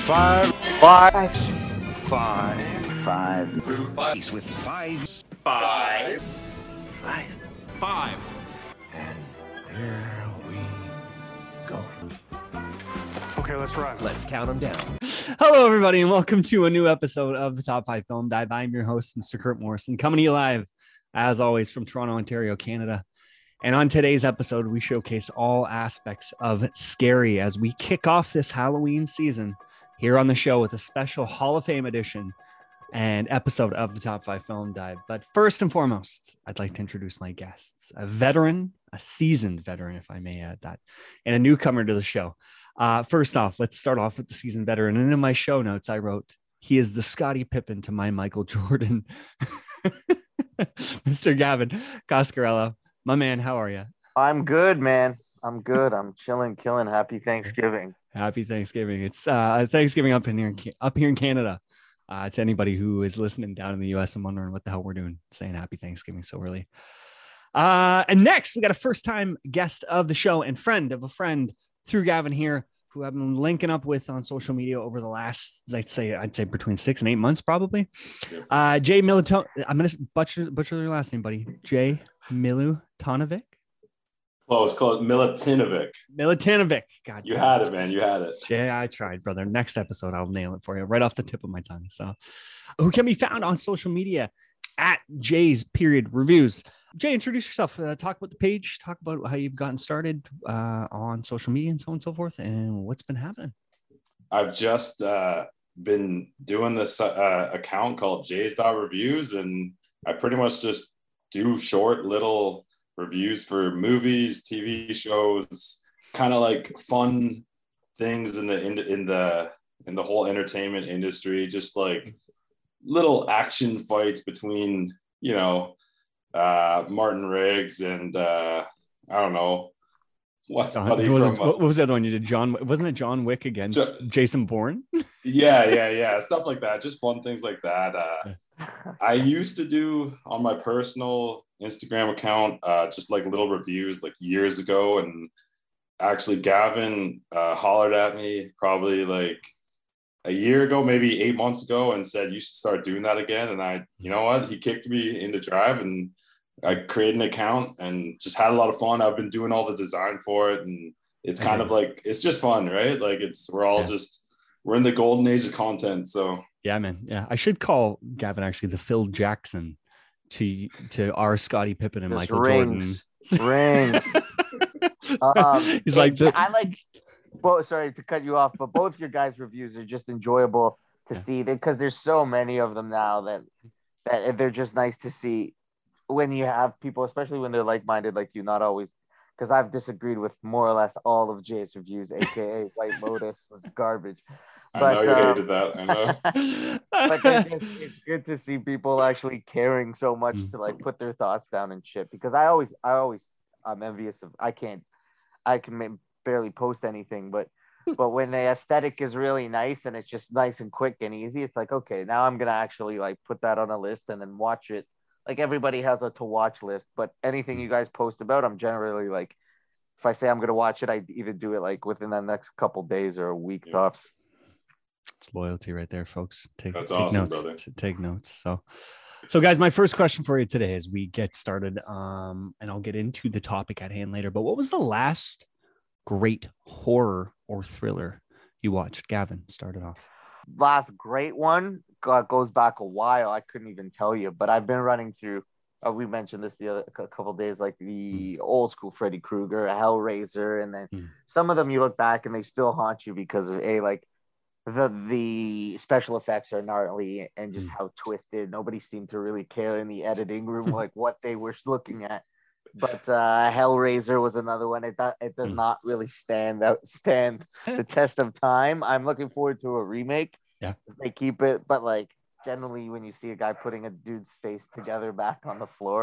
Five. Five. Five. Five. Five. With five. Five. Five. Five. And here we go. Okay, let's run. Let's count them down. Hello, everybody, and welcome to a new episode of the Top 5 Film Dive. I'm your host, Mr. Kurt Morrison, coming to you live, as always, from Toronto, Ontario, Canada. And on today's episode, we showcase all aspects of scary as we kick off this Halloween season here on the show with a special Hall of Fame edition and episode of the Top 5 Film Dive. But first and foremost, I'd like to introduce my guests, a veteran, a seasoned veteran, if I may add that, and a newcomer to the show. First off, let's start off with the seasoned veteran. And in my show notes, I wrote, he is the Scottie Pippen to my Michael Jordan, Mr. Gavin Coscarello. My man, how are you? I'm good, man. I'm good. I'm chilling, killing. Happy Thanksgiving. Happy Thanksgiving. It's Thanksgiving up here in Canada. To anybody who is listening down in the US and wondering what the hell we're doing, saying happy Thanksgiving so early. And next, we got a first-time guest of the show and friend of a friend through Gavin here, who I've been linking up with on social media over the last, I'd say between 6 and 8 months, probably. Jay Milutinovic. I'm going to butcher your last name, buddy. Jay Milutinovic. Close. Milutinovic. God, you had it, man. You had it. Jay, I tried, brother. Next episode, I'll nail it for you right off the tip of my tongue. So, who can be found on social media at Jay's Period Reviews. Jay, introduce yourself. Talk about the page. Talk about how you've gotten started on social media and so on and so forth, and what's been happening. I've just been doing this account called Jay's Reviews, and I pretty much just do short little reviews for movies, TV shows, kind of like fun things in the whole entertainment industry. Just like little action fights between, Martin Riggs and I don't know what's funny. What was the other one you did? Wasn't it John Wick against Jason Bourne? Yeah, stuff like that. Just fun things like that. I used to do on my personal Instagram account just like little reviews like years ago, and actually Gavin hollered at me probably like a year ago, maybe 8 months ago, and said you should start doing that again. And you know what, he kicked me into drive, and I created an account and just had a lot of fun. I've been doing all the design for it, and it's kind of like, it's just fun, right? Like we're in the golden age of content. So yeah, man. Yeah, I should call Gavin actually the Phil Jackson to our Scottie Pippen and just Michael rings. Jordan. He's like, well, sorry to cut you off, but both your guys' reviews are just enjoyable to see because there's so many of them now that they're just nice to see when you have people, especially when they're like-minded like you, not always, because I've disagreed with more or less all of Jay's reviews, aka White Lotus was garbage. I know you hated that. I know. But it's good to see people actually caring so much to like put their thoughts down and shit, because I'm envious of, I can barely post anything, but when the aesthetic is really nice and it's just nice and quick and easy, it's like, okay, now I'm gonna actually like put that on a list and then watch it. Like everybody has a to watch list, but anything you guys post about, I'm generally like, if I say I'm gonna watch it, I either do it like within the next couple days or a week tops. It's loyalty right there, folks. Take awesome, notes. Brother. Take notes. So guys, my first question for you today as we get started, and I'll get into the topic at hand later, but what was the last great horror or thriller you watched? Gavin, started off. Last great one goes back a while. I couldn't even tell you, but I've been running through, we mentioned this the other couple of days, like the old school Freddy Krueger, Hellraiser, and then some of them you look back and they still haunt you because of like the special effects are gnarly and just how twisted. Nobody seemed to really care in the editing room like what they were looking at. But Hellraiser was another one. It does not really stand the test of time. I'm looking forward to a remake. Yeah, they keep it, but like generally when you see a guy putting a dude's face together back on the floor,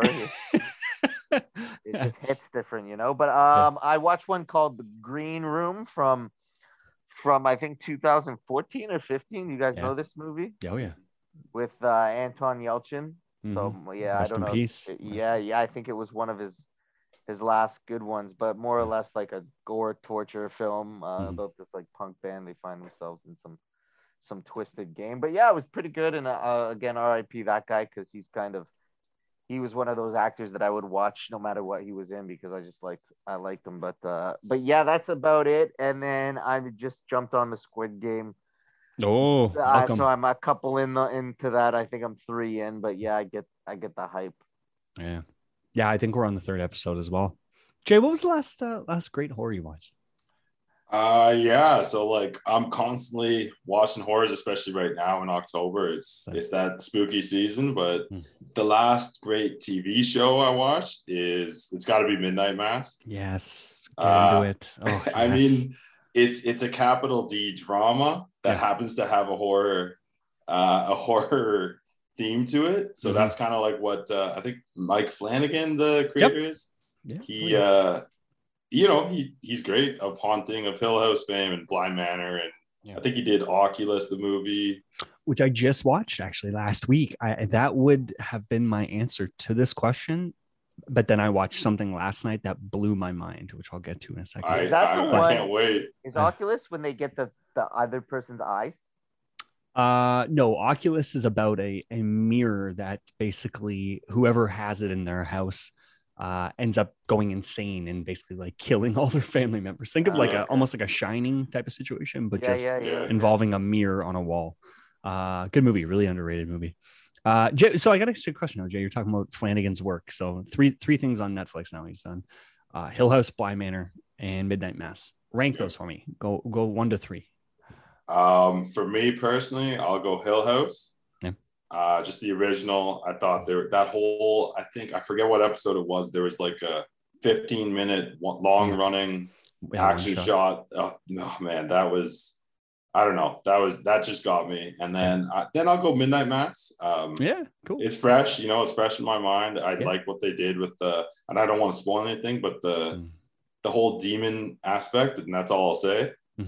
it just hits different, But I watched one called The Green Room from I think 2014 or 15. You guys know this movie? Oh yeah, with Anton Yelchin. So yeah, Rest I don't know. Peace. Yeah, I think it was one of his last good ones, but more or less like a gore torture film about this like punk band. They find themselves in some some twisted game. But yeah, it was pretty good. And again, R.I.P. that guy, because he was one of those actors that I would watch no matter what he was in, because I liked him. But yeah, that's about it. And then I just jumped on the Squid Game. Oh, welcome. So I'm a couple into that. I think I'm 3 in, but yeah, I get the hype. Yeah. I think we're on the 3rd episode as well. Jay, what was the last great horror you watched? Yeah. So like I'm constantly watching horrors, especially right now in October. It's that spooky season. But the last great TV show I watched it's got to be Midnight Mass. Yes, get into it. Oh, yes. I mean, it's a capital D drama that happens to have a horror theme to it. So that's kind of like what I think Mike Flanagan, the creator, is. Yeah. He's great, of Haunting, of Hill House fame, and Blind Manor, and I think he did Oculus, the movie, which I just watched actually last week. That would have been my answer to this question, but then I watched something last night that blew my mind, which I'll get to in a second. I can't wait. Is Oculus when they get the other person's eyes? No, Oculus is about a mirror that basically whoever has it in their house ends up going insane and basically like killing all their family members. Think of almost like a Shining type of situation, but involving a mirror on a wall. Good movie, really underrated movie. Jay, so I got a question now, Jay. You're talking about Flanagan's work. So three things on Netflix now he's done: Hill House, Blind Manor, and Midnight Mass. Rank those for me. Go 1 to 3. For me personally, I'll go Hill House. Just the original. I thought I forget what episode it was. There was like a 15-minute long running action shot. Oh man, that was, I don't know. That just got me. And then I'll go Midnight Mass. Cool. It's fresh, it's fresh in my mind. I like what they did with and I don't want to spoil anything, but the whole demon aspect, and that's all I'll say.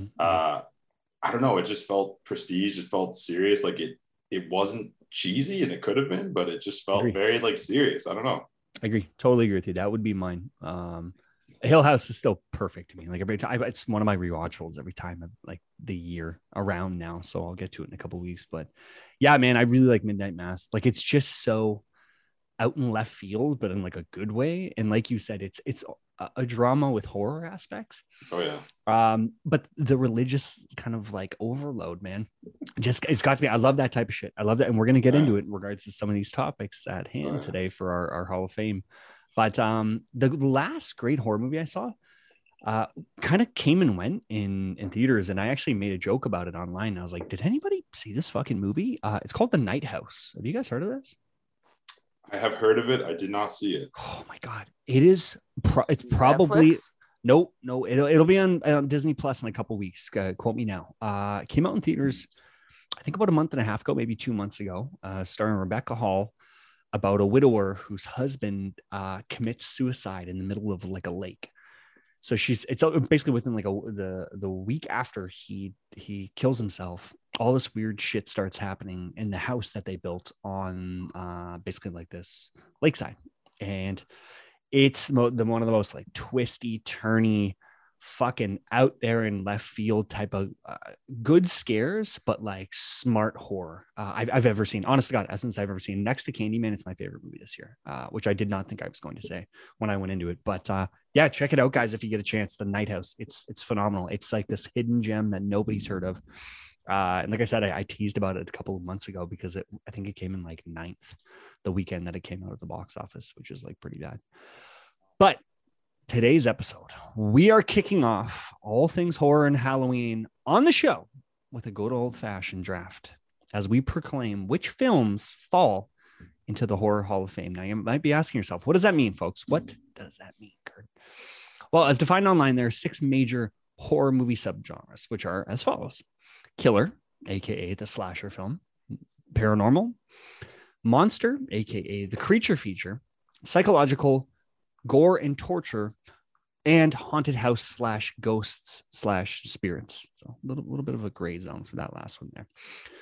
I don't know. It just felt prestige. It felt serious. Like it wasn't cheesy, and it could have been, but it just felt very like serious. I don't know. I agree. Totally agree with you. That would be mine. Hill House is still perfect to me. Like every time, it's one of my rewatchables every time of like the year around now. So I'll get to it in a couple of weeks. But yeah, man, I really like Midnight Mass. Like it's just so out in left field, but in like a good way. And like you said, it's a drama with horror aspects. Oh yeah. But the religious kind of like overload, man, it's got to be. I love that type of shit. I love that, and we're gonna get into it in regards to some of these topics at hand today for our Hall of Fame. But the last great horror movie I saw kind of came and went in theaters, and I actually made a joke about it online. I was like, did anybody see this fucking movie? It's called The Night House. Have you guys heard of this? I have heard of it. I did not see it. Oh my God. It is. It's probably Netflix? No, it'll be on Disney Plus in a couple weeks. Quote me now. It came out in theaters, I think about a month and a half ago, maybe 2 months ago, starring Rebecca Hall, about a widower whose husband commits suicide in the middle of like a lake. So it's basically within like the week after he kills himself, all this weird shit starts happening in the house that they built on basically like this lakeside. And it's one of the most like twisty, turny, fucking out there in left field type of good scares, but like smart horror I've ever seen. Honest to God, since I've ever seen. Next to Candyman, it's my favorite movie this year, which I did not think I was going to say when I went into it. But yeah, check it out, guys, if you get a chance. The Night House, it's phenomenal. It's like this hidden gem that nobody's heard of. And like I said, I teased about it a couple of months ago because I think it came in like 9th the weekend that it came out of the box office, which is like pretty bad. But today's episode, we are kicking off all things horror and Halloween on the show with a good old-fashioned draft as we proclaim which films fall into the Horror Hall of Fame. Now, you might be asking yourself, what does that mean, folks? What does that mean, Kurt? Well, as defined online, there are 6 major horror movie subgenres, which are as follows: killer, aka the slasher film; paranormal; monster, aka the creature feature; psychological, gore and torture; and haunted house / ghosts / spirits. So a little bit of a gray zone for that last one there.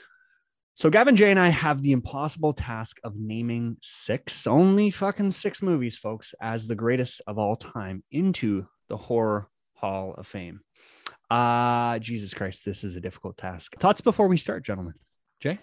So Gavin, Jay, and I have the impossible task of naming 6, only fucking 6 movies, folks, as the greatest of all time into the Horror Hall of Fame. Jesus Christ, this is a difficult task. Thoughts before we start, gentlemen? Jay?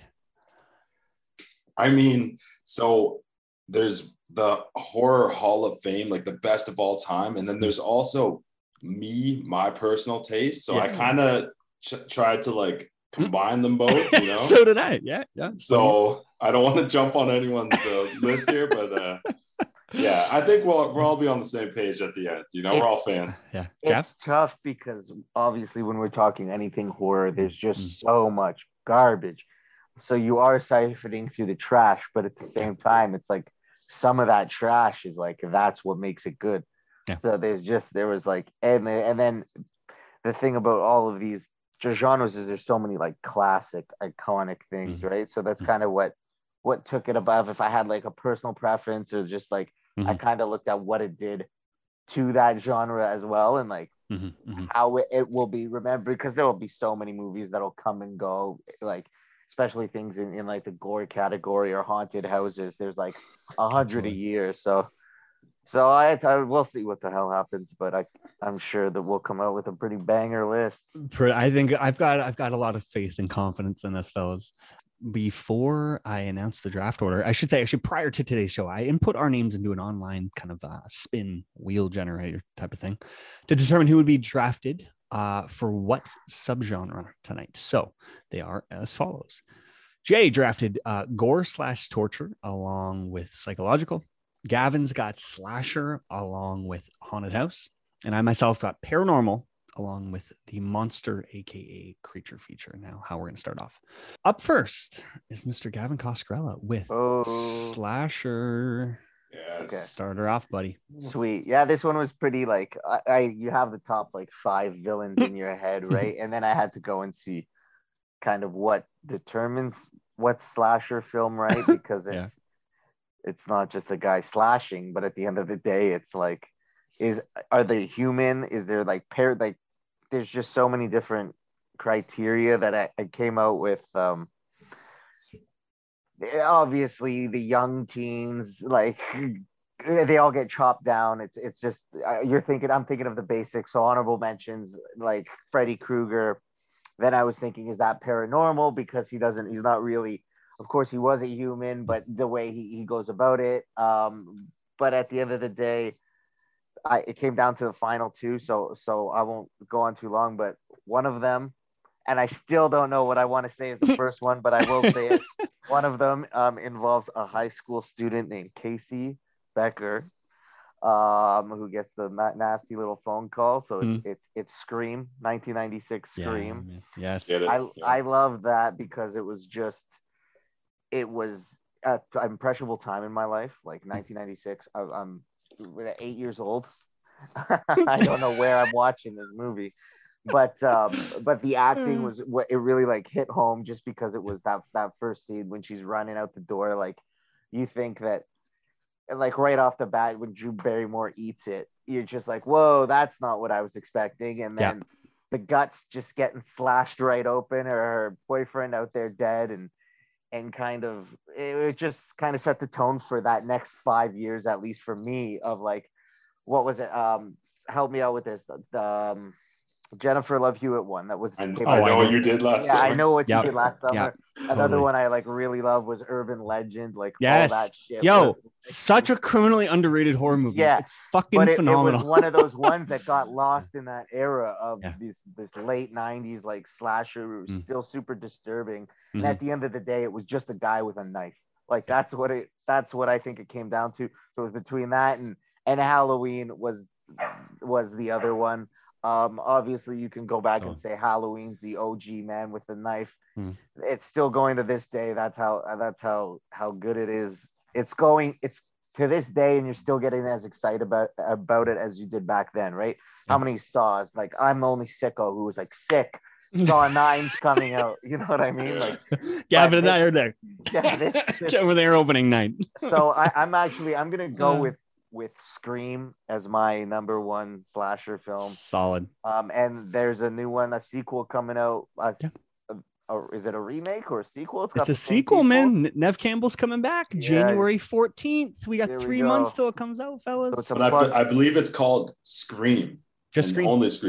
I mean, so there's the horror hall of fame, like the best of all time. And then there's also my personal taste. So I kind of tried to like combine them both, you know? So did I. Yeah. So I don't want to jump on anyone's list here, but yeah, I think we'll all be on the same page at the end. You know, we're all fans. Yeah. It's tough because obviously when we're talking anything horror, there's just so much garbage. So you are siphoning through the trash, but at the same time, it's like some of that trash is like, that's what makes it good. Yeah. So there was like, and then the thing about all of these genres is there's so many like classic, iconic things, right? So that's kind of what took it above. If I had like a personal preference or just like, I kind of looked at what it did to that genre as well, and like how it will be remembered, because there will be so many movies that'll come and go, like especially things in like the gore category or haunted houses. There's like 100 a year, so I we'll see what the hell happens, but I'm sure that we'll come out with a pretty banger list. I think I've got a lot of faith and confidence in this, fellas. Before I announce the draft order, I should say, actually, prior to today's show, I input our names into an online kind of spin wheel generator type of thing to determine who would be drafted for what subgenre tonight. So they are as follows. Jay drafted gore/torture along with psychological. Gavin's got slasher along with haunted house. And I myself got paranormal along with the monster, aka creature feature. Now, how we're going to start off. Up first is Mr. Gavin Coscarella with slasher. Yes. Okay. Start her off, buddy. Sweet. Yeah, this one was pretty like you have the top like 5 villains in your head, right? And then I had to go and see kind of what determines what's slasher film, right? Because it's not just a guy slashing, but at the end of the day, it's like, are they human? Is there like there's just so many different criteria that I came out with. Obviously the young teens, like they all get chopped down. It's just I'm thinking of the basics. So honorable mentions like Freddy Krueger. Then I was thinking, is that paranormal? Because he's not really, of course he was a human, but the way he goes about it. But at the end of the day, it came down to the final two, so I won't go on too long, but one of them, and I still don't know what I want to say is the first one, but I will say it. One of them involves a high school student named Casey Becker, who gets the nasty little phone call. So it's Scream, 1996 Scream. Yeah, yes. I love that because it was an impressionable time in my life, like 1996. I'm 8 years old. I don't know where I'm watching this movie, but the acting was what it really like hit home, just because it was that first scene when she's running out the door. Like, you think that like right off the bat when Drew Barrymore eats it, you're just like, whoa, that's not what I was expecting. And then the guts just getting slashed right open, or her boyfriend out there dead, and kind of it just kind of set the tone for that next 5 years, at least for me, of like, what was it? Help me out with this. The Jennifer Love Hewitt one that was. I know what you did last summer. I know what you did last summer. Another Totally. one I like really love was Urban Legend. Like, yes, all that shit. yo, such a criminally underrated horror movie. Yeah, it's fucking phenomenal. It was one of those ones that got lost in that era of this late 90s like slasher. It was still super disturbing. And at the end of the day, it was just a guy with a knife. Like, that's what I think it came down to. So it was between that and Halloween was the other one. Obviously you can go back and say Halloween's the OG Man with the knife. It's still going to this day. That's how good it is. It's to this day, and you're still getting as excited about it as you did back then, right? How many Saws? Like, I'm the only sicko who was like, sick, Saw 9's coming out. You know what I mean? Like, Gavin and I are there. Yeah, this over there opening night. So I'm gonna go with Scream as my number one slasher film. Solid. And there's a new one, a sequel coming out. Is it a remake or a sequel? It's a sequel, man. Nev Campbell's coming back January 14th. We got 3 months till it comes out, fellas. But I believe it's called Scream. Just Scream. Only Scream.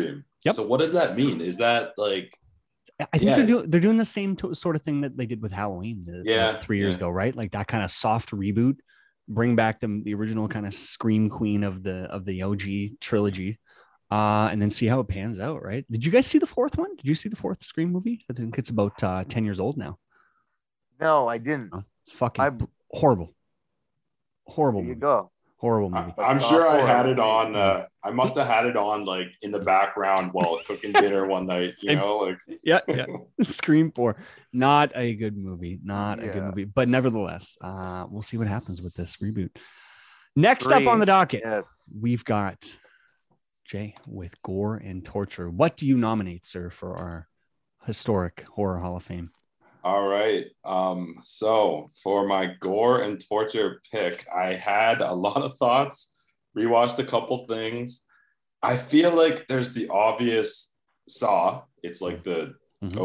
Yep. So what does that mean? Is that like, I think Yeah. they're doing the same sort of thing that they did with Halloween Yeah, 3 years yeah. ago, right? Like that kind of soft reboot, bring back the original kind of scream queen of the OG trilogy, and then see how it pans out, right? Did you guys see the fourth one? Did you see the fourth Scream movie? I think it's about 10 years old now. No, I didn't. Oh, it's fucking I- horrible. Horrible There you movie. go. Horrible movie. I'm sure I horror had it movie. on. I must have had it on like in the background while cooking dinner one night. You Same. know, like Yeah. Scream 4. Not a good movie. Not a good Yeah. movie. But nevertheless, we'll see what happens with this reboot. Next up on the docket, Yes. we've got Jay with Gore and Torture. What do you nominate, sir, for our historic horror Hall of Fame? All right. So for my gore and torture pick, I had a lot of thoughts, rewatched a couple things. I feel like there's the obvious Saw. It's like the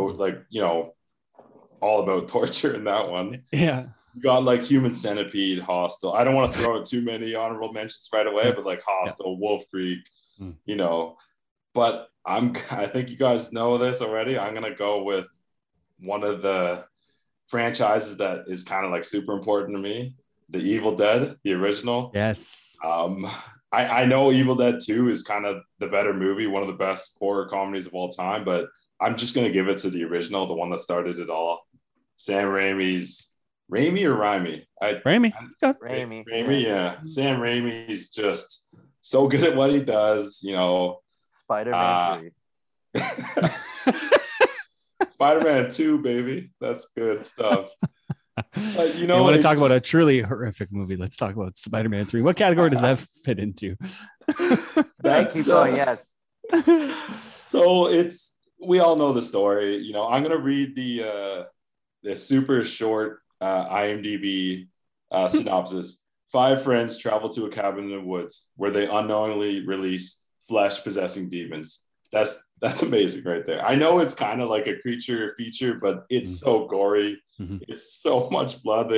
all about torture in that one. Yeah. You got like Human Centipede, Hostel. I don't want to throw out too many honorable mentions right away, but like Hostel, Wolf Creek, But I think you guys know this already. I'm gonna go with one of the franchises that is kind of like super important to me, The Evil Dead, the original. Yes. I know Evil Dead 2 is kind of the better movie, one of the best horror comedies of all time, but I'm just going to give it to the original, the one that started it all. Sam Raimi's, Raimi or Raimi? Raimi. Raimi. Yeah. Sam Raimi's just so good at what he does, Spider-Man 3. Spider-Man 2, baby. That's good stuff. But, you want to talk about a truly horrific movie? Let's talk about Spider-Man 3. What category does that fit into? That's yes. So we all know the story. I'm gonna read the super short IMDb synopsis. 5 friends travel to a cabin in the woods where they unknowingly release flesh-possessing demons. That's amazing right there. I know it's kind of like a creature feature, but it's so gory. Mm-hmm. It's so much blood.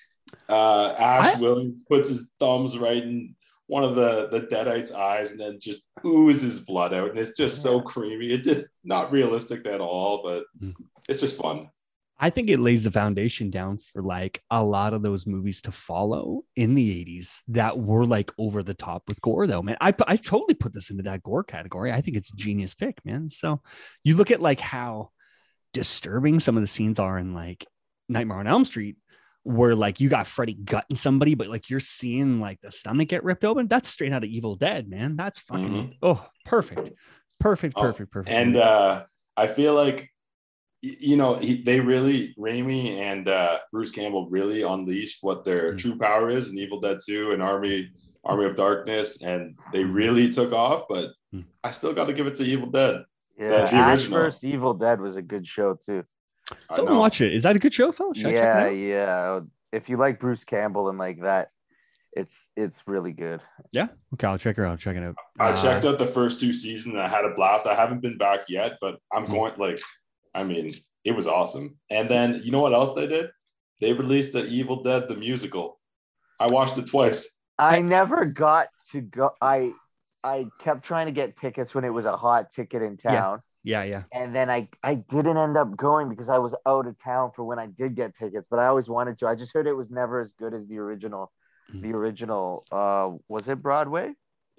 Ash Williams puts his thumbs right in one of the Deadites' eyes and then just oozes blood out. And it's just so creamy. It did not realistic at all, but it's just fun. I think it lays the foundation down for like a lot of those movies to follow in the 80s that were like over the top with gore, though, man. I totally put this into that gore category. I think it's a genius pick, man. So you look at like how disturbing some of the scenes are in like Nightmare on Elm Street, where like you got Freddy gutting somebody, but like you're seeing like the stomach get ripped open. That's straight out of Evil Dead, man. That's fucking perfect. And I feel like they really, Raimi and Bruce Campbell really unleashed what their true power is in Evil Dead 2 and Army of Darkness, and they really took off. But I still got to give it to Evil Dead. Yeah, the Ash original. vs. Evil Dead was a good show too. So watch it. Is that a good show, fellas? Should I check it out? Yeah. If you like Bruce Campbell and like that, it's really good. Yeah. Okay, I'll check her out. Check it out. I checked out the first 2 seasons and I had a blast. I haven't been back yet, but I'm going it was awesome. And then you know what else they did? They released the Evil Dead the musical. I watched it twice. I never got to go. I kept trying to get tickets when it was a hot ticket in town. Yeah. And then I didn't end up going because I was out of town for when I did get tickets, but I always wanted to. I just heard it was never as good as the original. The original, was it Broadway?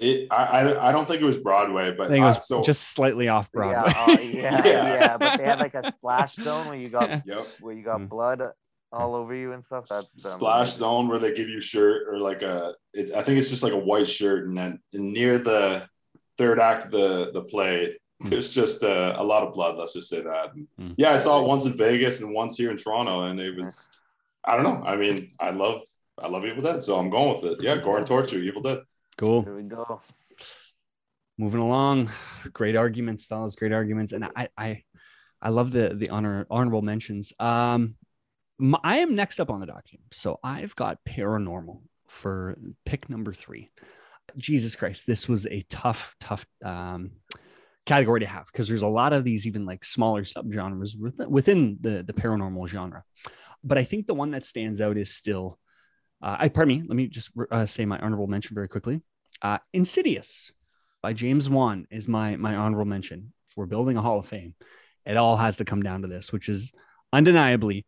I don't think it was Broadway, but I think it was just slightly off Broadway. Yeah. But they had like a splash zone where you got where you got Mm. blood all over you and stuff. That's splash zone where they give you shirt or like I think it's just like a white shirt, and then near the third act of the play, there's just a lot of blood. Let's just say that. Yeah, I saw it once in Vegas and once here in Toronto, and it was, I don't know. I mean, I love Evil Dead, so I'm going with it. Yeah, Gore and Torture, Evil Dead. Cool. Here we go. Moving along. Great arguments, fellas. Great arguments. And I love the honorable mentions. I am next up on the document. So I've got Paranormal for pick number 3. Jesus Christ. This was a tough category to have because there's a lot of these even like smaller subgenres within the paranormal genre. But I think the one that stands out is still, let me just say my honorable mention very quickly. Insidious. by James Wan is my honorable mention. If we're building a Hall of Fame, it all has to come down to this, which is undeniably,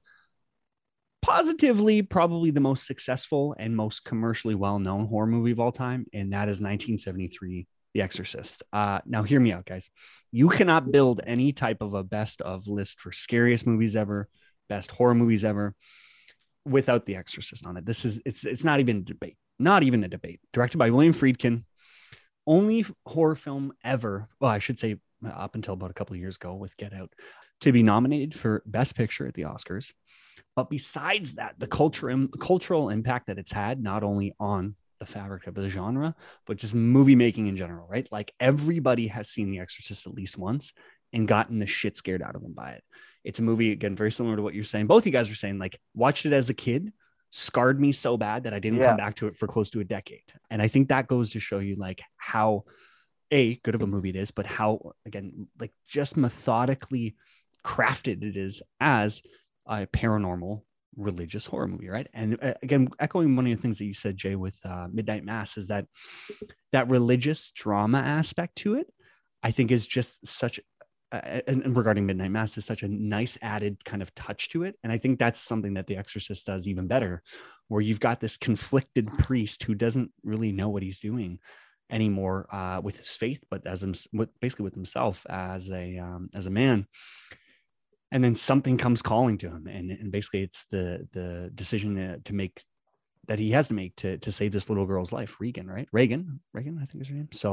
positively, probably the most successful and most commercially well-known horror movie of all time, and that is 1973, The Exorcist. Now, hear me out, guys. You cannot build any type of a best of list for scariest movies ever, best horror movies ever, without The Exorcist on it. It's not even a debate. Not even a debate. Directed by William Friedkin. Only horror film ever, well, I should say up until about a couple of years ago with Get Out, to be nominated for Best Picture at the Oscars. But besides that, the cultural impact that it's had, not only on the fabric of the genre, but just movie making in general, right? Like everybody has seen The Exorcist at least once and gotten the shit scared out of them by it. It's a movie, again, very similar to what you're saying. Both you guys were saying, like, watched it as a kid, scarred me so bad that I didn't come back to it for close to a decade. And I think that goes to show you like how good of a movie it is, but how, again, like just methodically crafted it is as a paranormal religious horror movie, right? And again, echoing one of the things that you said, Jay, with Midnight Mass, is that religious drama aspect to it, I think, is just such and regarding Midnight Mass, is such a nice added kind of touch to it. And I think that's something that The Exorcist does even better, where you've got this conflicted priest who doesn't really know what he's doing anymore with his faith, but basically with himself as a man. And then something comes calling to him, and basically it's the decision to make that he has to make to save this little girl's life. Regan, right? Reagan, I think is her name. So,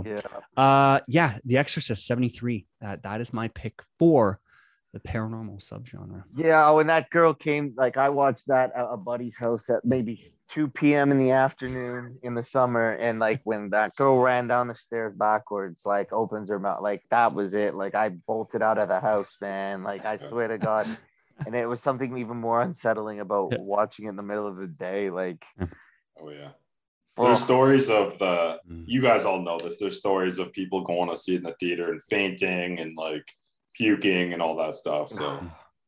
The Exorcist 73. That is my pick for the paranormal subgenre. Yeah, when that girl came, like I watched that at a buddy's house at maybe 2 p.m. in the afternoon in the summer, and like when that girl ran down the stairs backwards, like opens her mouth, like that was it. Like I bolted out of the house, man. Like I swear to God. And it was something even more unsettling about watching it in the middle of the day. Like, oh yeah, there's stories of you guys all know this. There's stories of people going to see it in the theater and fainting and like puking and all that stuff. So,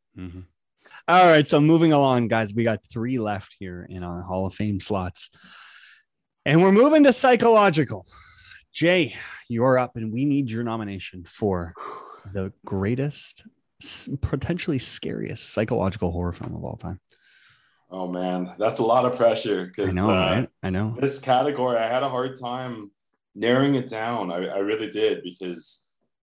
All right. So moving along, guys, we got 3 left here in our Hall of Fame slots, and we're moving to psychological. Jay, you're up, and we need your nomination for the greatest, potentially scariest psychological horror film of all time. Oh man, that's a lot of pressure, because I know, right? I know this category, I had a hard time narrowing it down. I really did, because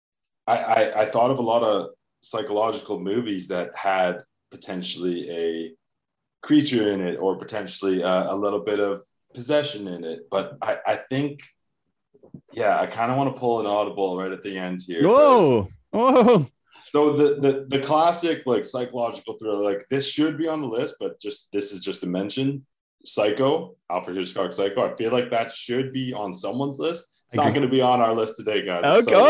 I thought of a lot of psychological movies that had potentially a creature in it, or potentially a little bit of possession in it, but I think I kind of want to pull an audible right at the end here. Whoa. So the classic like psychological thriller, like this should be on the list, but this is just a mention. Psycho, Alfred Hitchcock Psycho. I feel like that should be on someone's list. It's not going to be on our list today, guys.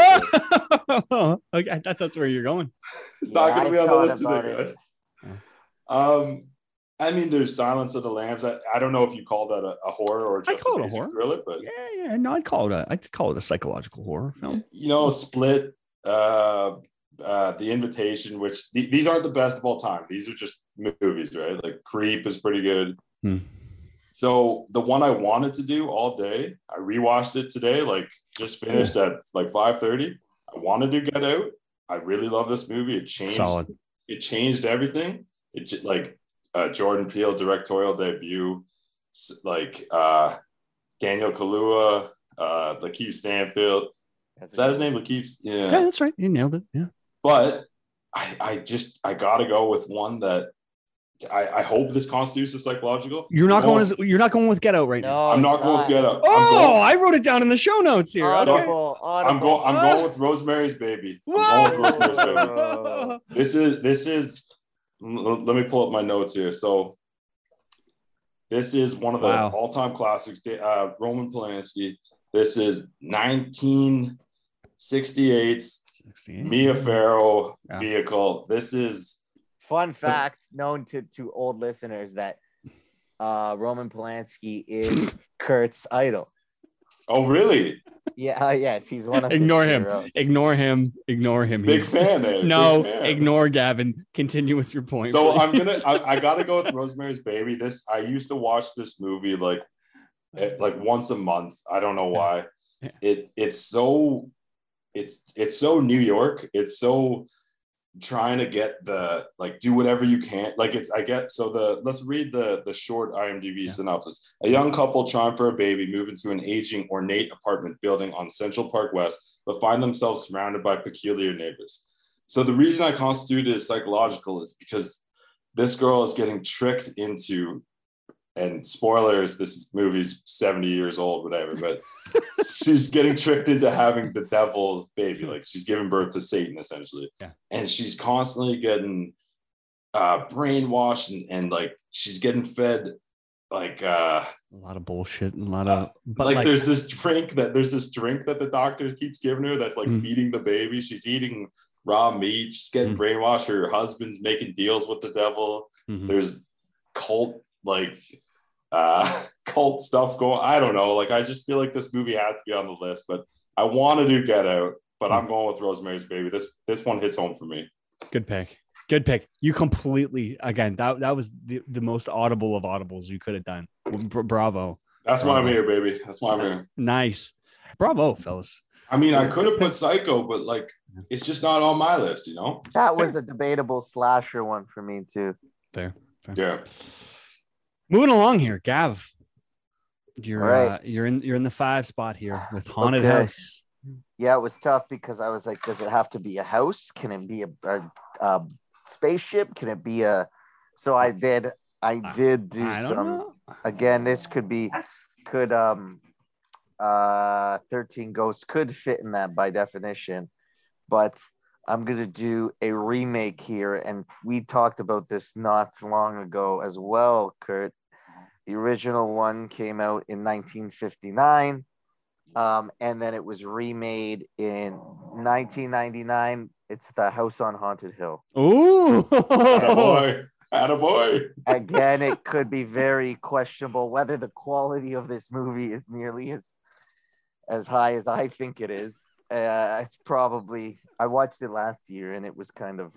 Okay. Okay, I thought that's where you're going. It's not going to be on the list today, guys. I mean, there's Silence of the Lambs. I don't know if you call that a horror or just a basic thriller, but no, I'd call it a psychological horror film. You know, Split, The Invitation, which these aren't the best of all time. These are just movies, right? Like Creep is pretty good. So the one I wanted to do all day, I rewatched it today, like just finished at like 5:30. I wanted to Get Out. I really love this movie. It changed. Solid. It changed everything. It like Jordan Peele directorial debut, like Daniel Kaluuya, Lakeith Stanfield. Is that his name? Lakeith? Yeah, that's right. You nailed it. Yeah. But I gotta go with one that I hope this constitutes a psychological. You're not going with Get Out right now. I'm not going with Get Out. I wrote it down in the show notes here. Audible. I'm going with Rosemary's Baby. This is. Let me pull up my notes here. So this is one of the all-time classics. Roman Polanski. This is 1968's Mia Farrow vehicle. This is fun fact known to old listeners that Roman Polanski is Kurt's idol. Oh, really? Yeah. Yes, he's one of. Ignore him. Heroes. Ignore him. Big fan. No, big fan. Ignore Gavin. Continue with your point. So I gotta go with Rosemary's Baby. I used to watch this movie like once a month. I don't know why. it's so New York. It's so trying to get the like do whatever you can. Like let's read the short IMDb synopsis. A young couple trying for a baby move into an aging ornate apartment building on Central Park West, but find themselves surrounded by peculiar neighbors. So the reason I constituted it as psychological is because this girl is getting tricked into, and spoilers, this movie's 70 years old, whatever, but she's getting tricked into having the devil baby. Like she's giving birth to Satan, essentially. Yeah. And she's constantly getting brainwashed and like she's getting fed like a lot of bullshit and a lot of but like there's this drink that the doctor keeps giving her that's like feeding the baby. She's eating raw meat, she's getting brainwashed, her husband's making deals with the devil. There's cult stuff going. I don't know, like I just feel like this movie has to be on the list, but I want to do Get Out, but I'm going with Rosemary's Baby. This one hits home for me. Good pick. You completely, again, that was the most audible of audibles you could have done. Bravo. That's why I'm here, baby. That's why I'm here. Nice. Bravo, fellas. I mean, I could have put Psycho, but like it's just not on my list, you know? That was a debatable slasher one for me too. Fair. Yeah. Moving along here, Gav. You're in the 5 spot here with Haunted House. Yeah, it was tough because I was like, does it have to be a house? Can it be a spaceship? Can it be a? So I did do some. Again, this could 13 Ghosts could fit in that by definition, but I'm going to do a remake here. And we talked about this not long ago as well, Kurt. The original one came out in 1959. And then it was remade in 1999. It's The House on Haunted Hill. Ooh. Attaboy. Again, it could be very questionable whether the quality of this movie is nearly as high as I think it is. It's probably, I watched it last year and it was kind of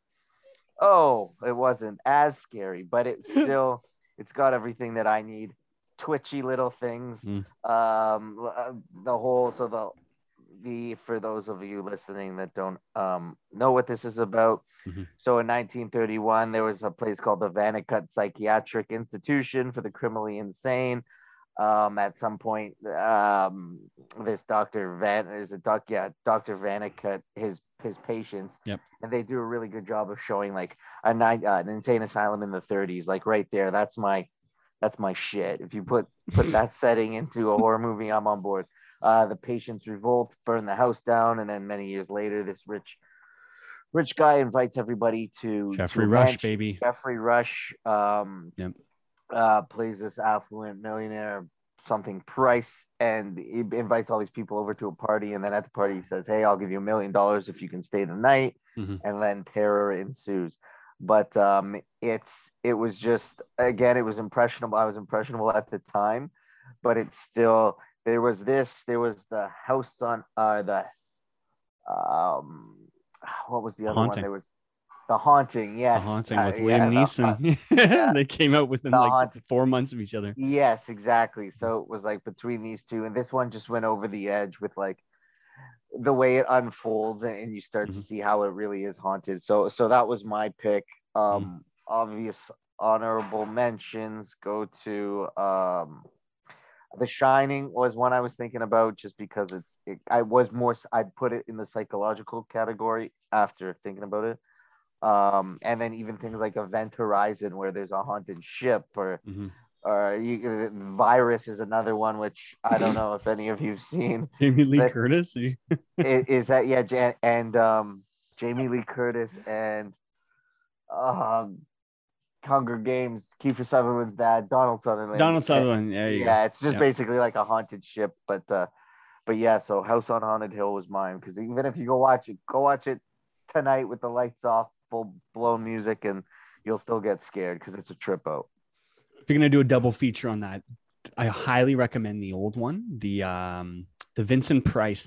it wasn't as scary, but it's still it's got everything that I need. Twitchy little things. For those of you listening that don't know what this is about. So in 1931 there was a place called the Vannicut Psychiatric Institution for the Criminally Insane. At some point, this Dr. Vannicut, his patients, and they do a really good job of showing like an insane asylum in the 30s. Like right there, that's my shit. If you put that setting into a horror movie, I'm on board. The patients revolt, burn the house down, and then many years later, this rich guy invites everybody to Jeffrey Rush, baby. Jeffrey Rush. Plays this affluent millionaire, something Price, and he invites all these people over to a party. And then at the party, he says, "Hey, I'll give you $1 million if you can stay the night." And then terror ensues. But it was just, again, it was impressionable. I was impressionable at the time, but it's still, there was the house on what was the other one? There was The Haunting, yes. The Haunting with Liam Neeson. They came out within 4 months of each other. Yes, exactly. So it was like between these two, and this one just went over the edge with like the way it unfolds, and you start to see how it really is haunted. So that was my pick. Obvious honorable mentions go to The Shining was one I was thinking about, just because I'd put it in the psychological category after thinking about it. And then even things like Event Horizon, where there's a haunted ship, or Virus is another one, which I don't know if any of you've seen. Jamie Lee Curtis is that, yeah, and Jamie Lee Curtis and Hunger Games, Kiefer Sutherland's dad, Donald Sutherland. Yeah, it's just basically like a haunted ship, but yeah. So House on Haunted Hill was mine, because even if you go watch it tonight with the lights off, full blown music, and you'll still get scared because it's a trip out. If you're gonna do a double feature on that, I highly recommend the old one, the Vincent Price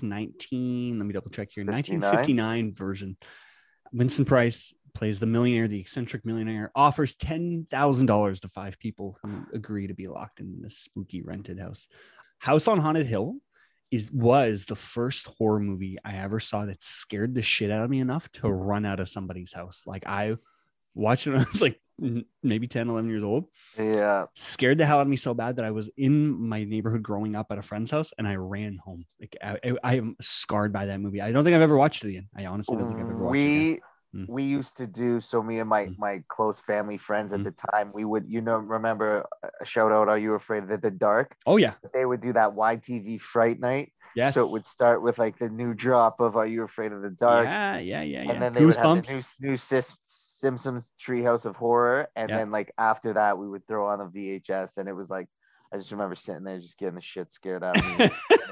1959 version. Vincent Price plays the millionaire, the eccentric millionaire, offers $10,000 to 5 people who agree to be locked in this spooky rented house. House on Haunted Hill was the first horror movie I ever saw that scared the shit out of me enough to run out of somebody's house. Like I watched it when I was like maybe 10, 11 years old. Yeah. Scared the hell out of me so bad that I was in my neighborhood growing up at a friend's house and I ran home. Like I am scarred by that movie. I don't think I've ever watched it again. I honestly don't think I've ever watched it again. We used to do, so me and my close family friends at the time, we would, remember a shout out, Are You Afraid of the Dark? Oh yeah. They would do that YTV Fright Night. Yes. So it would start with like the new drop of Are You Afraid of the Dark? Yeah. And then they would have the new Simpsons Treehouse of Horror. And then like after that, we would throw on a VHS, and it was like, I just remember sitting there just getting the shit scared out of me.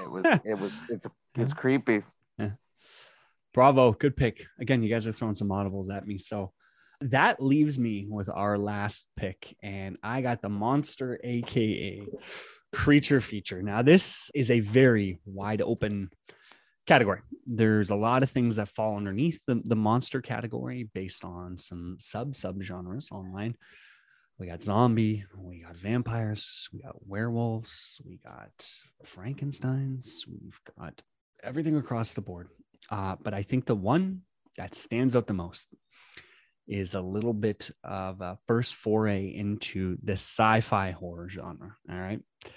It's creepy. Yeah. Bravo. Good pick. Again, you guys are throwing some audibles at me. So that leaves me with our last pick. And I got the Monster, AKA Creature Feature. Now, this is a very wide open category. There's a lot of things that fall underneath the monster category based on some sub-genres online. We got zombie, we got vampires, we got werewolves, we got Frankensteins, we've got everything across the board. But I think the one that stands out the most is a little bit of a first foray into the sci-fi horror genre. All right.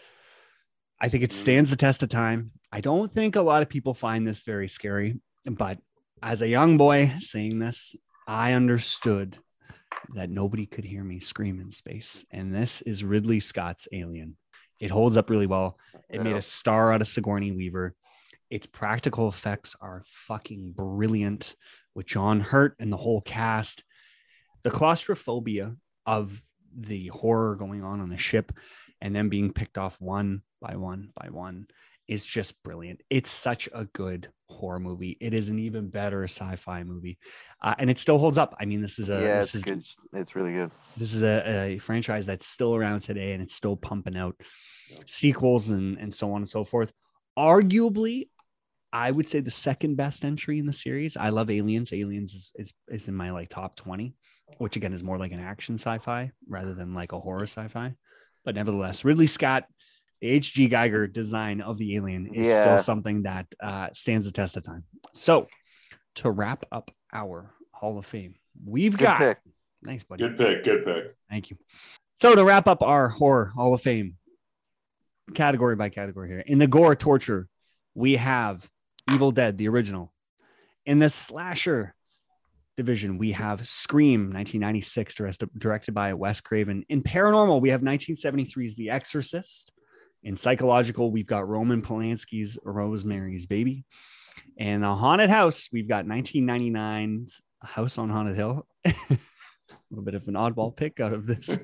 I think it stands the test of time. I don't think a lot of people find this very scary, but as a young boy seeing this, I understood that nobody could hear me scream in space. And this is Ridley Scott's Alien. It holds up really well. It made a star out of Sigourney Weaver. Its practical effects are fucking brilliant with John Hurt and the whole cast. The claustrophobia of the horror going on the ship and then being picked off one by one is just brilliant. It's such a good horror movie. It is an even better sci-fi movie. And it still holds up. I mean, it's good. It's really good. This is a franchise that's still around today and it's still pumping out sequels and so on and so forth. Arguably, I would say the second best entry in the series. I love Aliens. Aliens is in my like top 20, which again is more like an action sci-fi rather than like a horror sci-fi. But nevertheless, Ridley Scott, the H.G. Geiger design of the Alien is still something that stands the test of time. So to wrap up our Hall of Fame, we've got pick. Thanks, buddy. Good pick. Thank you. So to wrap up our horror Hall of Fame, category by category here, in the gore torture, we have Evil Dead, the original. In the slasher division, we have Scream, 1996, directed by Wes Craven. In paranormal, we have 1973's The Exorcist. In psychological, we've got Roman Polanski's Rosemary's Baby. And the haunted house, we've got 1999's House on Haunted Hill. A little bit of an oddball pick out of this.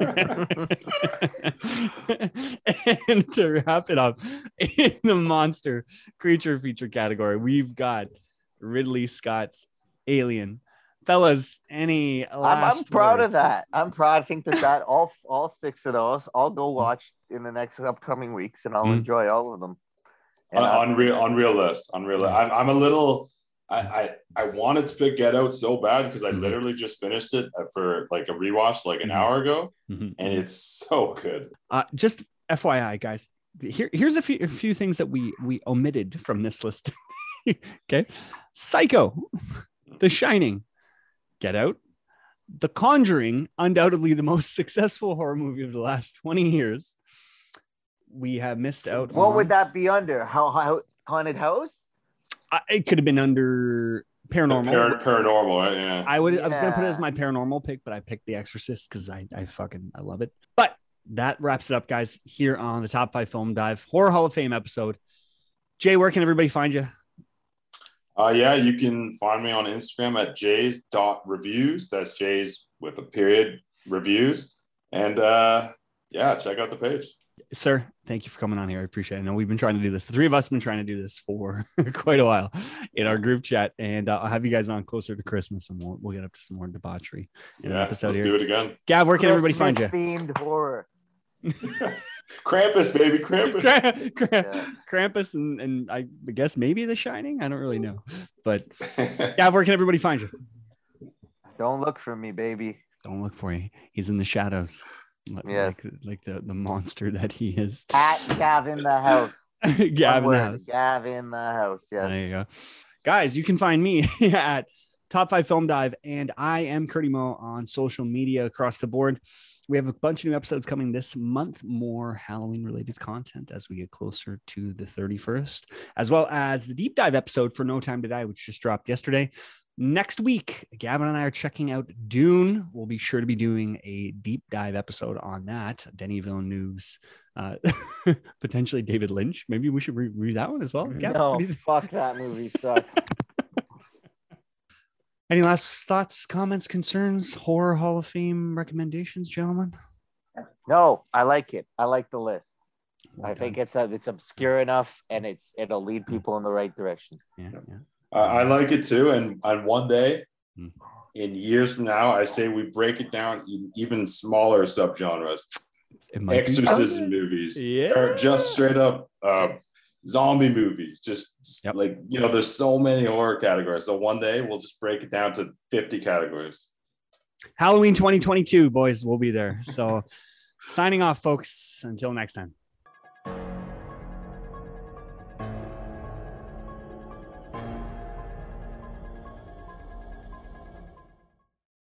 And to wrap it up, in the monster creature feature category, we've got Ridley Scott's Alien. Fellas, any last I'm proud words? of that. I'm proud. I think that all six of those I'll go watch in the next upcoming weeks, and I'll enjoy all of them. And Unreal list. I'm a little. I wanted to pick Get Out so bad because I literally just finished it for like a rewatch like an hour ago, and it's so good. Just FYI, guys, here's a few things that we omitted from this list. Okay, Psycho, The Shining, Get Out, The Conjuring, undoubtedly the most successful horror movie of the last 20 years. We have missed out. What would that be under? How haunted house? It could have been under paranormal. Paranormal, right? Yeah. I was gonna put it as my paranormal pick, but I picked The Exorcist because I love it. But that wraps it up, guys, here on the Top 5 Film Dive Horror Hall of Fame episode. Jay, where can everybody find you? You can find me on Instagram at jays.reviews. That's Jays with a period reviews. And check out the page. Sir, thank you for coming on here. I appreciate it. I know we've been trying to do this. The three of us have been trying to do this for quite a while in our group chat. And I'll have you guys on closer to Christmas and we'll get up to some more debauchery. Let's do it again. Gav, where can everybody find you? Themed horror. Krampus, baby. Krampus. Krampus and I guess maybe The Shining. I don't really know. But Gav, where can everybody find you? Don't look for me, baby. Don't look for you. He's in the shadows. Yes. Like the monster that he is. At Gav in the house. Gav in the house. Gav in the house. Yes. There you go. Guys, you can find me at Top 5 Film Dive, and I am Curdy Mo on social media across the board. We have a bunch of new episodes coming this month, more Halloween-related content as we get closer to the 31st, as well as the deep dive episode for No Time to Die, which just dropped yesterday. Next week, Gavin and I are checking out Dune. We'll be sure to be doing a deep dive episode on that. Denis Villeneuve's, potentially David Lynch. Maybe we should read that one as well. Gavin, No, fuck that movie sucks. Any last thoughts, comments, concerns, horror Hall of Fame recommendations, gentlemen? No, I like it. I like the list. I think it's obscure enough, and it'll lead people in the right direction. Yeah. I like it too. And on one day, in years from now, I say we break it down in even smaller subgenres. Exorcism movies, or just straight up zombie movies. Just like, there's so many horror categories. So one day we'll just break it down to 50 categories. Halloween 2022, boys, we'll be there. So signing off, folks. Until next time.